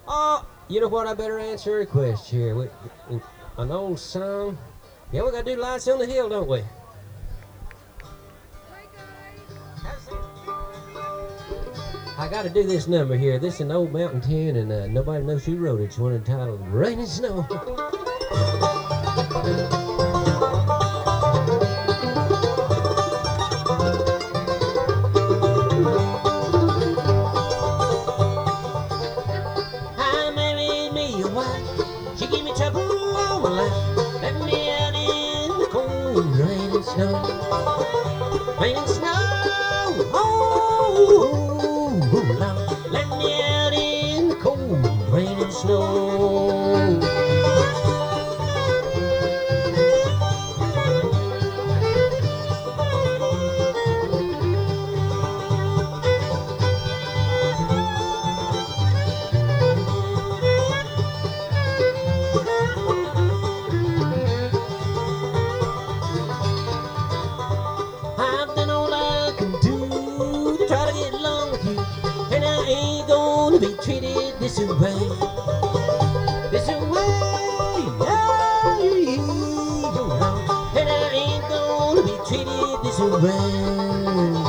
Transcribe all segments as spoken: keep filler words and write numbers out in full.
Oh, you know what? I better answer a request here. We, an old song. Yeah, we gotta do Lights on the Hill, don't we? I gotta do this number here. This is an old mountain tune, and uh, nobody knows who wrote it. It's one entitled Rain and Snow. I married me a wife. She gave me trouble all my life. Left me out in the cold rain and snow. Rain and snow. Oh. Let me out in the cold rain and snow. I've done all I can do to try to get along with you, and I ain't gonna be treated this way. This way, yeah, and I ain't gonna be treated this way.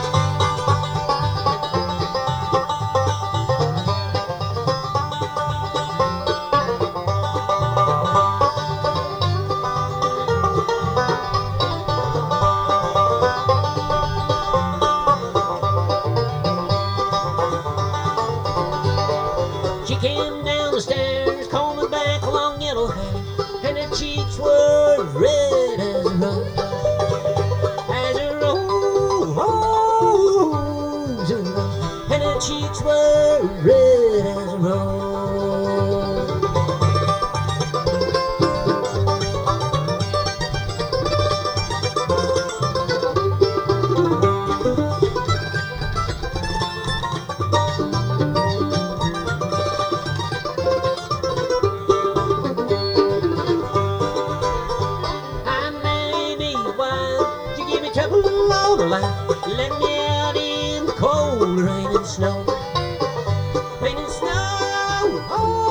She came down the stairs, combing back long yellow hair, and her cheeks were red as a rose, as a rose, and her cheeks were red as a rose. Trouble all the life. Let me out in the cold rain and snow. Rain and snow. Oh.